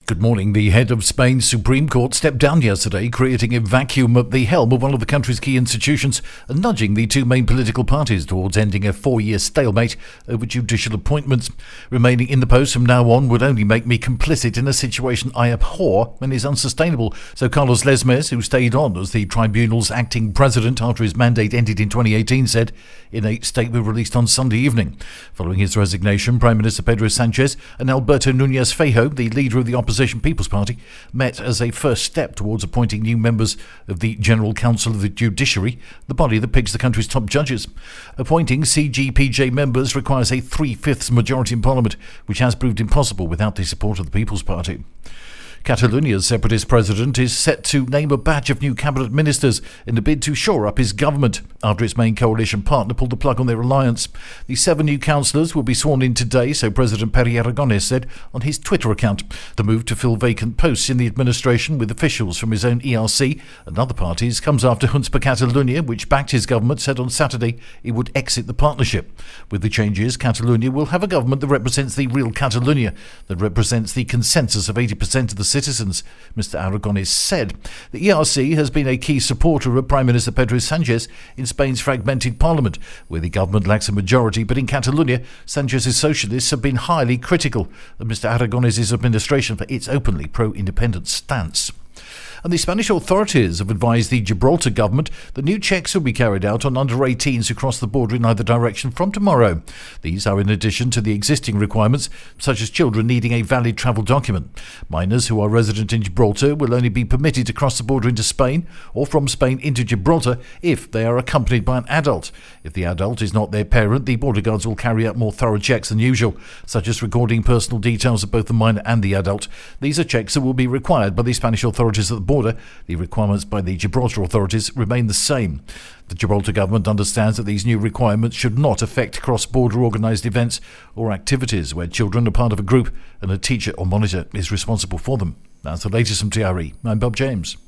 Good morning. The head of Spain's Supreme Court stepped down yesterday, creating a vacuum at the helm of one of the country's key institutions and nudging the two main political parties towards ending a 4-year stalemate over judicial appointments. Remaining in the post from now on would only make me complicit in a situation I abhor and is unsustainable, so Carlos Lesmes, who stayed on as the tribunal's acting president after his mandate ended in 2018, said in a statement released on Sunday evening. Following his resignation, Prime Minister Pedro Sanchez and Alberto Núñez Feijóo, the leader of the opposition People's Party, met as a first step towards appointing new members of the General Council of the Judiciary, the body that picks the country's top judges. Appointing CGPJ members requires a 3/5 majority in Parliament, which has proved impossible without the support of the People's Party. Catalonia's separatist president is set to name a batch of new cabinet ministers in a bid to shore up his government after its main coalition partner pulled the plug on their alliance. The 7 new councillors will be sworn in today, so President Pere Aragonés said on his Twitter account. The move to fill vacant posts in the administration with officials from his own ERC and other parties comes after Junts per Catalunya, which backed his government, said on Saturday it would exit the partnership. With the changes, Catalonia will have a government that represents the real Catalonia, that represents the consensus of 80% of the citizens, Mr. Aragonés said. The ERC has been a key supporter of Prime Minister Pedro Sanchez in Spain's fragmented parliament, where the government lacks a majority, but in Catalonia, Sanchez's socialists have been highly critical of Mr. Aragonés' administration for its openly pro-independent stance. And the Spanish authorities have advised the Gibraltar government that new checks will be carried out on under-18s who cross the border in either direction from tomorrow. These are in addition to the existing requirements, such as children needing a valid travel document. Minors who are resident in Gibraltar will only be permitted to cross the border into Spain or from Spain into Gibraltar if they are accompanied by an adult. If the adult is not their parent, the border guards will carry out more thorough checks than usual, such as recording personal details of both the minor and the adult. These are checks that will be required by the Spanish authorities at the border. The requirements by the Gibraltar authorities remain the same. The Gibraltar government understands that these new requirements should not affect cross-border organised events or activities where children are part of a group and a teacher or monitor is responsible for them. That's the latest from TRE. I'm Bob James.